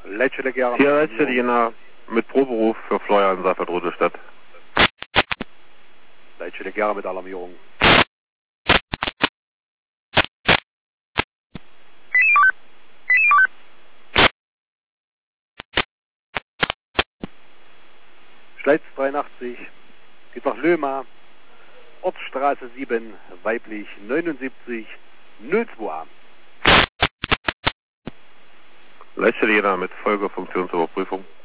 Leitstelle Gera. Hier Leitstelle Jena mit Proberuf für Fleuer Saalfeld Rudolstadt. Leitstelle Gera mit Alarmierung. Schleiz 83, geht nach Löhma, Ortsstraße 7, weiblich 79, 02a. Leitstelle Jena mit Folgefunktionsüberprüfung.